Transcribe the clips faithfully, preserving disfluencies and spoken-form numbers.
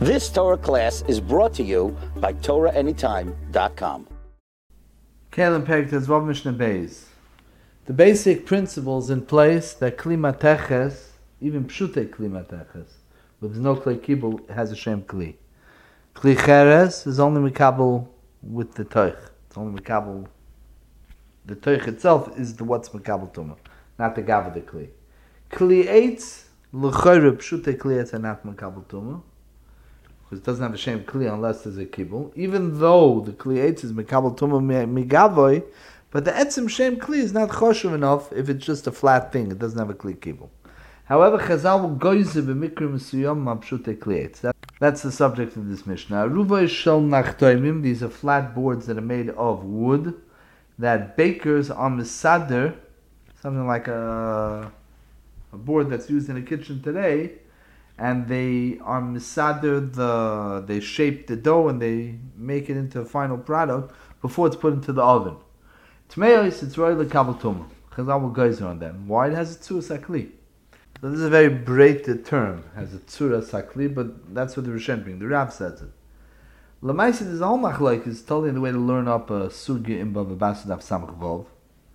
This Torah class is brought to you by Torah Anytime dot com. Kalim Perek Tezvav Mishnah Beis. The basic principles in place that Kli Mateches, even Pshute Kli Mateches, with no Kli Kibul, has a Shem Kli. Kli Cheres is only Mikabel with the Toich. It's only Mikabel. The Toich itself is the what's Mikabel Tumah, not the Gav of the Kli. Kli Eitz, L'chayre Pshute Kli Eitz are not Mikabel Tumah, because it doesn't have a Shem Kli unless there's a Kibul. Even though the Kli Eitz is Mikabel Tumah Migavoy, but the Etzim Shem Kli is not choshev enough if it's just a flat thing. It doesn't have a Kli Kibul. However, Chazal will goyze b'mikra mesuyam ma'pshute Kli Eitz. That's the subject of this Mishnah. Aruva shel nachtoimim. These are flat boards that are made of wood that bakers are misader, something like a, a board that's used in a kitchen today, and they are misader, the they shape the dough and they make it into a final product before it's put into the oven. Tmeos, it's royal kabel tumah. Chazal will goyze on them. Why? It has a tzura sakli. So this is a very braided term, has a tzura sakli, but that's what the Rishen bring. The Rav says it. Lamaisa, there's a whole machlok is totally in the way to learn up a sugya in Bava Basra Daf Samach Vov,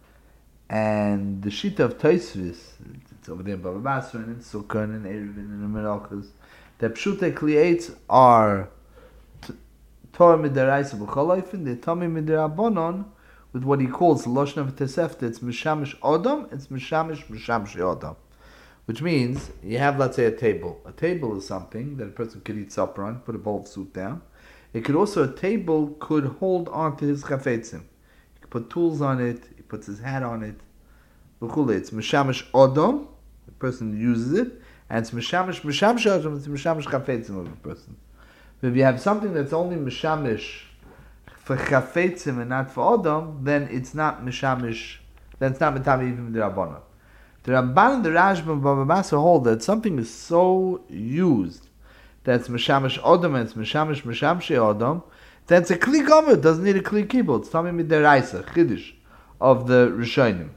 and the shita of Tosfos, it's over there in Bava Basra and in Sukkah and in Eruvin and in Merachos, that pshute Kli Eitz are Torah midaraisa b'cholofen, the Tomei midarabonon, with what he calls the Lashon of Tesefta. It's Mishamish Odom, it's Mishamish Mishamish Odom. Which means, you have, let's say, a table. A table is something that a person could eat supper on, put a bowl of soup down. It could also, a table could hold on to his chafetzim. He could put tools on it, he puts his hat on it. It's Mishamish Odom, the person uses it, and it's Mishamish Mishamish Odom, it's Mishamish chafetzim of the person. But if you have something that's only Mishamish for chafetzim and not for Odom, then it's not Mishamish, then it's not Mitami even the Rabbanah. The Ramban and the Rashba and Bava Basra hold that something is so used that it's Mishamish Odom and it's Mishamish Mishamshi Odom, then it's a Kli Gomer, it doesn't need a Kli Kibul. It's Tomei Midaraisa, Chiddush of the Rishonim.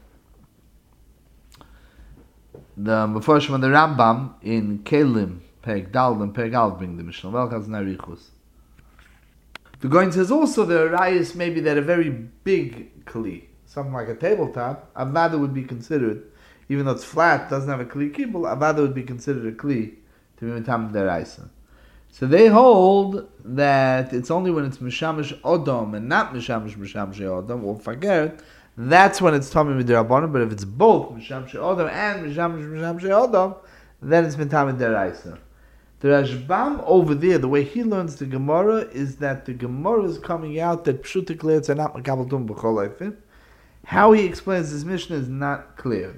The Meforshim and the Rambam in Kelim, Perek Dal and Perek Al bring the Mishnah. Velchaz Narichus. The Goin says also there are rayas maybe that a very big Kli, something like a tabletop, Avada would be considered, even though it's flat, doesn't have a Kli Kibul, Avada would be considered a Kli to be Mitam Deraisa. So they hold that it's only when it's Mishamish Odom and not Mishamish Mishamish Odom, or Fager, that's when it's Tomei Midirabbanan, but if it's both Mishamish Odom and Mishamish Mishamish Odom, then it's Mitam Deraisa. The Rashbam over there, the way he learns the Gemara is that the Gemara is coming out that Pshute Kli Eitz are not Makabel Tumah b'chol ofen. How he explains this Mishnah is not clear.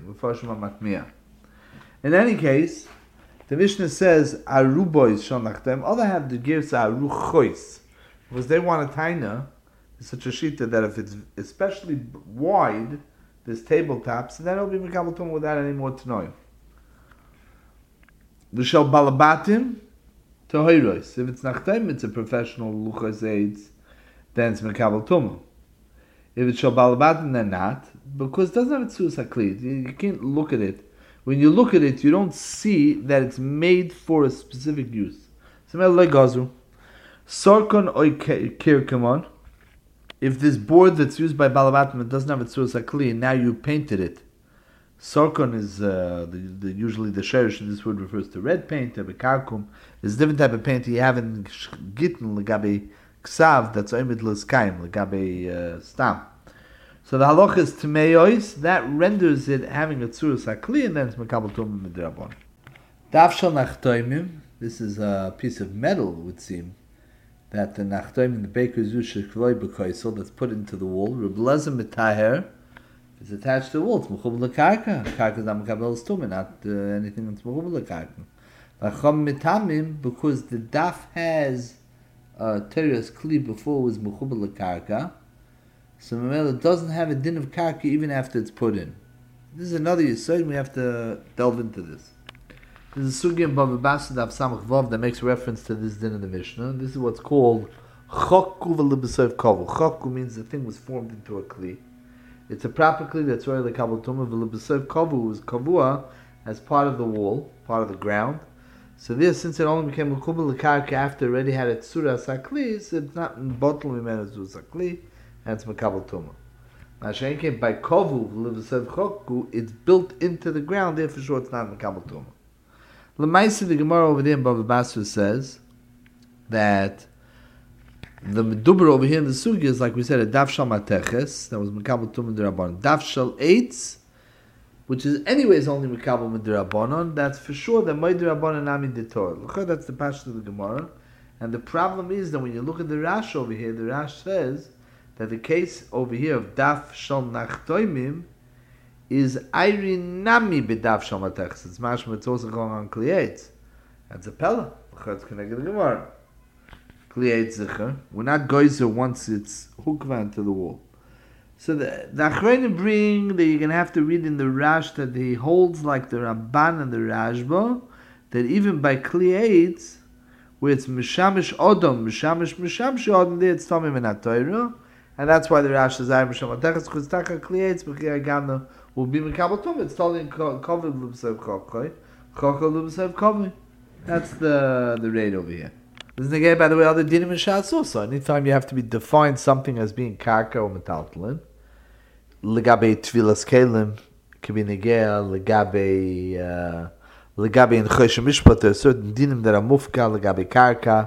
In any case, the Mishnah says Arubois Shonachtem. Other have the Girsa Aruchois, because they want a taina. It's such a shita that if it's especially wide, this tabletop, so then it'll be Makabel Tumah without any more tanoim. V'shel balabatim tohiros. If it's nachtem, it's a professional luchas aids, then it's Makabel Tumah. If it's shel balabatim, then not, because it doesn't have a tzur sakli. You can't look at it. When you look at it, you don't see that it's made for a specific use. Similar like gazu, sarkon oy kirkamon. If this board that's used by balabatim it doesn't have a tzur sakli, and now you painted it. Sarkon is uh, the, the, usually the sherish in this word refers to red paint, or bekarkum. There's a different type of paint you have in gittin legabe ksav that's oimid l'skaim legabe stam. So the halach is tmeyois that renders it having a tzura sakli, and then it's makabel tumah midrabon. Daf shel nachtoimim. This is a piece of metal, it would seem, that the nachtoimim, the baker's use shekvoi b'koisel, that's put into the wall. Reb Lezer mitaher. It's attached to the wall. It's mechubel lekarka. Karka is not makabel tumah, not uh, anything that's mechubel lekarka. V'chom mitamim, because the daf has uh, teres kli before it was mechubel lekarka, so Mamela doesn't have a din of karka even after it's put in. This is another yesod, we have to delve into this. This is a sugya in Bava Basra Daf Samach Vav that makes reference to this din of the Mishnah. This is what's called chokku v'lebesof kavu. Chokku means the thing was formed into a kli. It's a proper kli that's royal kabel tumah. V'lebesof kavu is kavua as part of the wall, part of the ground. So this, since it only became Mekubal L'Karka after it already had a Tzura Sakli, so it's not in Bottle Mimenu Tzura Sakli, and it's Mekabal Tumah. Now, Shein came by Kovu, L'V'Sev Chokku, it's built into the ground, therefore sure it's not Mekabal Tumah. L'Maisa, the Gemara over there in Bava Basra says that the Meduber over here in the Sugi is, like we said, a Daf Shal Mateches, that was Mekabal Tumah D'Rabbanon. Daf Shal Eitz, which is anyways only Mekabal D'Rabbanon, that's for sure the Moed D'Rabbanon Nami D'Torah. Look, that's the Pashto of the Gemara. And the problem is that when you look at the Rash over here, the Rash says that the case over here of Daf Shal Nachtoimim is Ayri Nami B'Daf Shal Mateches. It's mashma, it's also going on Kliyetz. That's a Pella. Look, it's connected to the Gemara. Kliyetz Zicher. We're not Goyzer once it's hookvan to the wall. So the, the Achreinim bring that you're going to have to read in the Rash that he holds like the Ramban and the Rashba, that even by Kliyetz, where it's Mishamish Odom, Mishamish Mishamish Odom, there it's Tomim and Atoira, and that's why the Rash says, I Misham Atechas, because Taka Kliyetz, B'chir Agana, will be Mekabal Tomim, it's totally in Kovid L'B'Sev Chokhoi, Chokhoi L'B'Sev Kovid. That's the, the rate over here. This is again, by the way, other dinim and shas also. Anytime you have to be define something as being karka or metaltalin, legabe tvilas kelim can be negea, legabe uh, legabe in chosh mishpat. There are certain dinim that are mufka, legabe karka.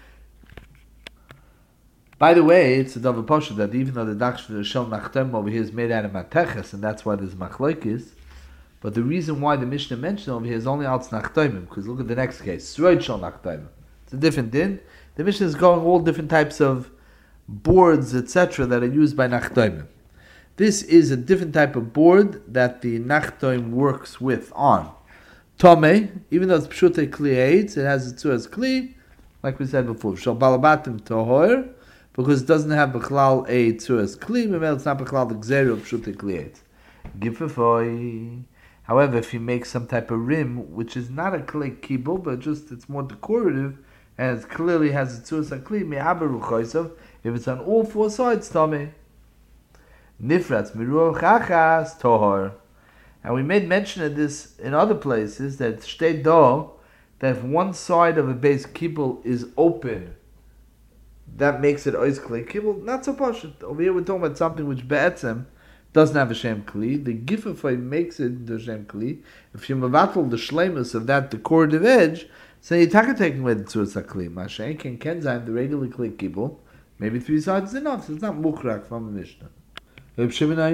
By the way, it's a double posha that even though the daksh for the shel nachtem over here is made out of mateches, and that's why there's machlokes. But the reason why the Mishnah mentioned over here is only out nachtomim, because look at the next case, sroid shel nachtomim. It's a different din. The Mishnah is going all different types of boards, et cetera, that are used by Nachtoimim. This is a different type of board that the Nachtoim works with on. Tome, even though it's Pshutei Kli Eitz, it has a Tzuras Kli, like we said before. Shal Balabatim Tohor, because it doesn't have Bechlal a Tzuras Kli, Memel it's not Bechlal the Gzeri of Pshutei Kli Eitz. Gifefoi. However, if you make some type of rim, which is not a Kli Kibul, but just it's more decorative, and it clearly has a Tzuras Akli, Me'aberu Choysav, if it's on all four sides, Tomei. Nifratz Miruach Achas Tohor. And we made mention of this in other places, that Shtei Do, that if one side of a base Kibbul is open, that makes it Ois Kli Kibbul. Not so pashut. Over here we're talking about something which Be'etzem doesn't have a Shem Kli. The Gifafai makes it into a Shem Kli. If you mavatl the shleimus of that decorative edge, so you're taking away the Tzuras Akli. Mashen can Kenzaim, the regular Kli Kibbul, maybe three sides is enough, so it's not Mukrak from the Mishnah. If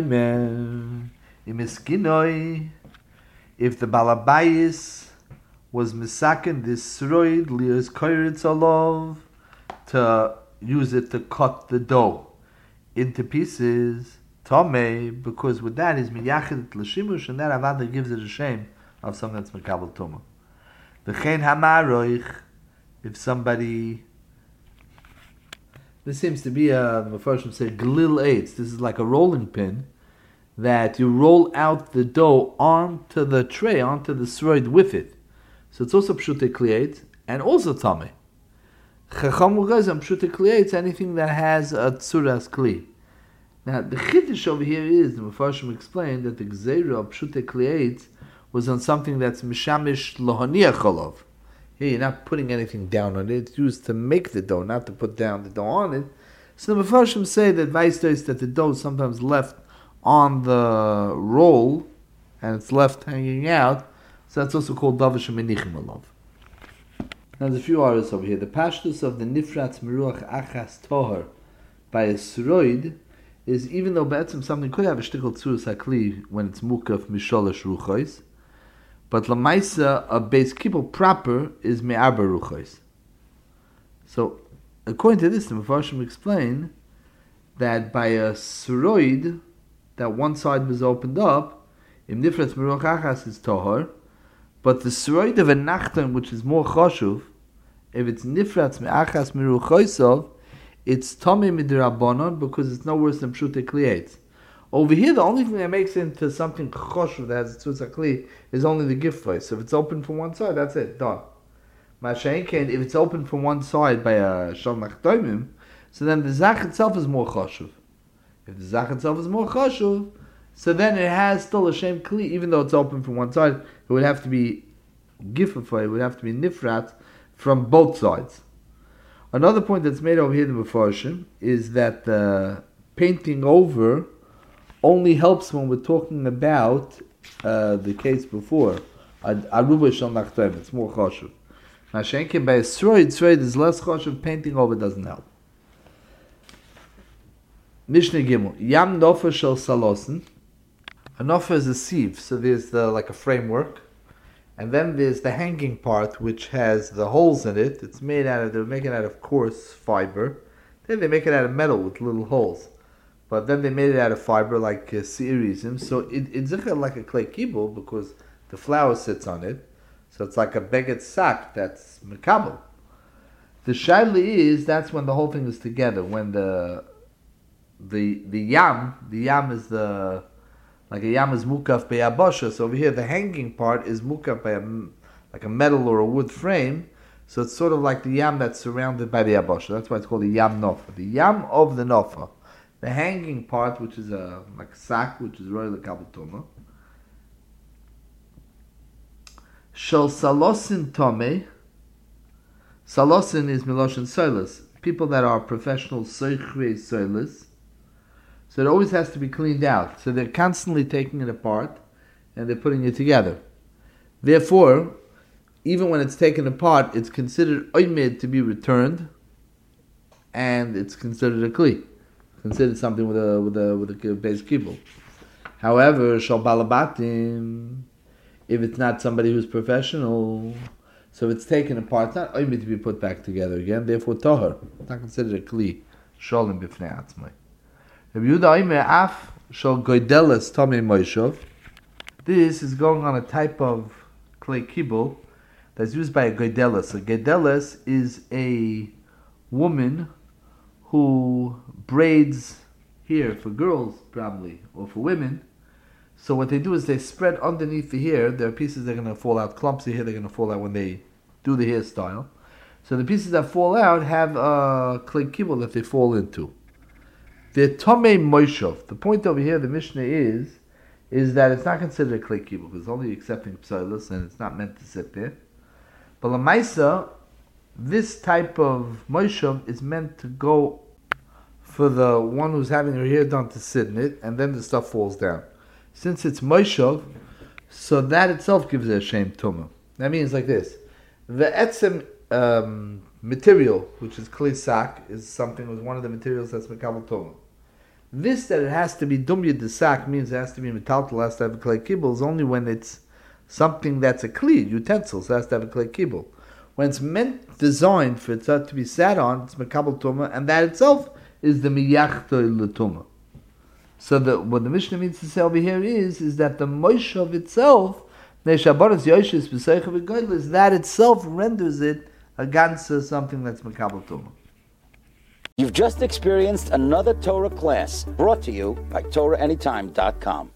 the Balabayis was misaken this sroid lios koiritz alov to use it to cut the dough into pieces, Tomei, because with that is miyachid l'shimush, and that avada gives it a shame of something that's mekabel tumah. The chen hamaroich, if somebody, this seems to be a, the Mepharshim say glil eitz. This is like a rolling pin that you roll out the dough onto the tray, onto the sroid with it. So it's also pshutei kli eitz and also tamei. Chacham ugazam pshutei kli eitz, anything that has a tzuras kli. Now the chiddush over here is the Mepharshim explained that the gzeira of pshutei kli eitz was on something that's mishamish lohaniach cholov. Here you're not putting anything down on it. It's used to make the dough, not to put down the dough on it. So the Mepharshim say that Vaisda is that the dough is sometimes left on the roll and it's left hanging out. So that's also called Davish Menichim Alav. Now there's a few artists over here. The pashtus of the Nifratz Meruach Achas Tohar by a Sroid is, even though Be'etzim something could have a shtickle Tzuras Akli when it's Mukaf Misholosh Ruchois, but Lamaisa, a base kibbul proper, is Me'arba Ruchois. So, according to this, the Mepharshim explain that by a Sroid, that one side was opened up, Im Nifratz Meruach Achas is Tohar, but the Sroid of a Nachtan, which is more Choshuv, if it's Nifratz Me'achas Meruach Choisov, it's Tomei Midrabanon, because it's no worse than Pshutei Kli Eitz. Over here, the only thing that makes it into something choshev that has Tzuras Akli is only the gift voice. So if it's open from one side, that's it, done. Mashayin Kain, if it's open from one side by a Shal Nachtoimim, so then the Zach itself is more choshev. If the Zach itself is more choshev, so then it has still a Shem Kli, even though it's open from one side, it would have to be Gifafay would have to be nifrat from both sides. Another point that's made over here in the Mefarshim is that the painting over only helps when we're talking about uh, the case before. Aruba shel nachtem, it's more choshev. Now, Shenkin by Sroid, Sroid is less choshev, painting over doesn't help. Mishnah Gimel, Yam Nofa shel Salosen. A Nofa is a sieve, so there's the, like a framework. And then there's the hanging part, which has the holes in it. It's made out of, they're making it out of coarse fiber. Then they make it out of metal with little holes. But then they made it out of fiber like uh, serizim. So it, it's like a clay kibble because the flour sits on it. So it's like a beged sack that's mekabel. The shaili is, that's when the whole thing is together. When the the the yam, the yam is the... Like a yam is mukaf by abosha, so over here the hanging part is mukaf by a, like a metal or a wood frame, so it's sort of like the yam that's surrounded by the abosha. That's why it's called the yam nofa. The yam of the nofa. The hanging part, which is a like a sack, which is royal kabutoma. Shel salosin tome. Salosin is miloshin soilis. People that are professional soichre soilis. So it always has to be cleaned out. So they're constantly taking it apart and they're putting it together. Therefore, even when it's taken apart, it's considered oimid to be returned, and it's considered a kli, considered something with a with a with a base kibble. However, shal balabatim, if it's not somebody who's professional, so if it's taken apart, it's not oimid to be put back together again. Therefore, toher, it's not considered a kli. Shalom b'fnei atzmai. This is going on a type of clay kibble that's used by a goidelis. A goidelis is a woman who braids hair for girls, probably, or for women. So what they do is they spread underneath the hair. There are pieces that are going to fall out, clumps of hair that are going to fall out when they do the hairstyle. So the pieces that fall out have a clay kibble that they fall into. The Tomei Moishov, the point over here, the Mishnah is, is that it's not considered a clay kibble, because it's only accepting psilus, and it's not meant to sit there. But Lamaisa, this type of Moishov is meant to go for the one who's having her hair done to sit in it, and then the stuff falls down. Since it's Moishov, so that itself gives it a shame tumah. That means like this. The etzem um, material, which is kli sak, is something, was one of the materials that's mekabel tumah. This, that it has to be dumya de sak, means it has to be metaltal, has to have a clay kibble, is only when it's something that's a kli, utensils, has to have a clay kibble. When it's meant, designed for it to be sat on, it's mekabel tumah, and that itself is the miyachto l'tumah. So the, what the Mishnah means to say over here is, is that the Moshav itself, is that itself renders it against something that's mekabel tumah. You've just experienced another Torah class brought to you by Torah Anytime dot com.